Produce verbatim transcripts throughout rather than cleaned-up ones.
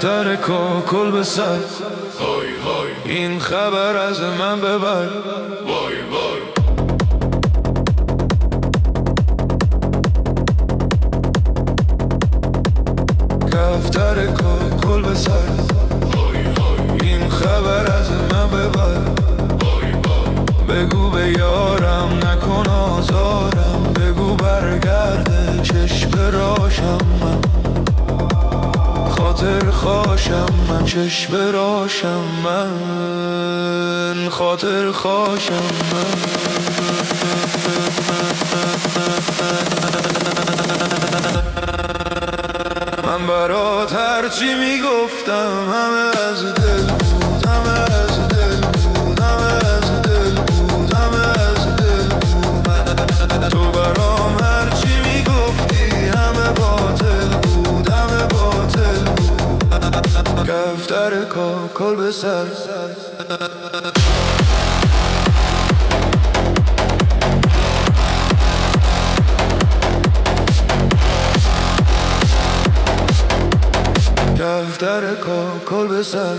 دفتر کاکل به سر، این خبر از من ببر. وای وای دفتر کاکل به سر، این خبر از من ببر. بگو به یارم نکن آزارم، بگو برگرده چشم راشم من، خاطر خواشم من، چشم راشم من، خاطر خواشم من. من برات هرچی میگفتم همه از دل بود، همه از دل بود، همه از دل بود، همه از دل بود. تو برام هرچی میگفتی همه باطل بود، همه باطل بود. دفتر کاکل به سر، دفتر کاکل به سر.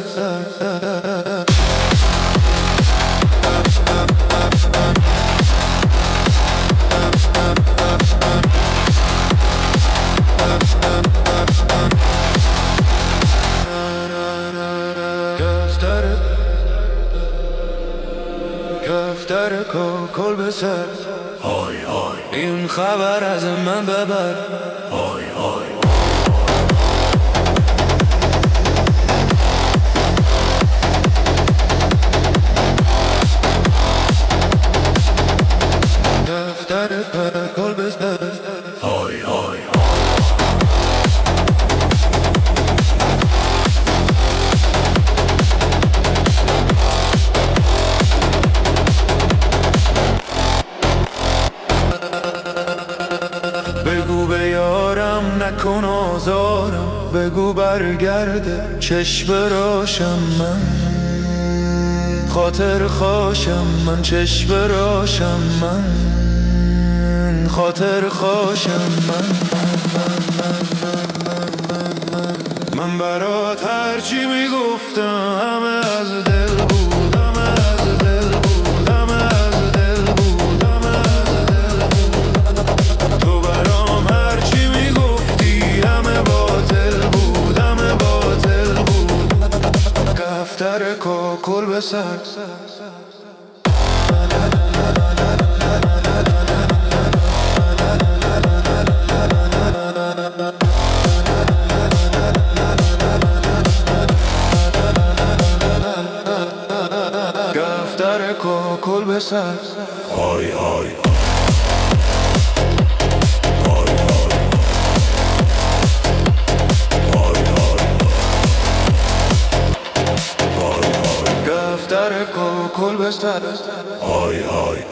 دفتر کاکل به سر، های های این خبر از من ببر. های های دفتر کاکل به سر، های های بگو به یارم نکن آزارم، بگو برگرده چشم راشم من، خاطر خواشم من، چشم راشم من، خاطر خواشم من. من برات هرچی میگفتم همه از دل بود، همه از دل بود، همه از دل بود، همه از دل بود. تو برام هرچی میگفتی همه باطل بود، همه باطل بود. دفتر کاکل به سر، دفتر کاکل به سر، های های دفتر کاکل به سر، های های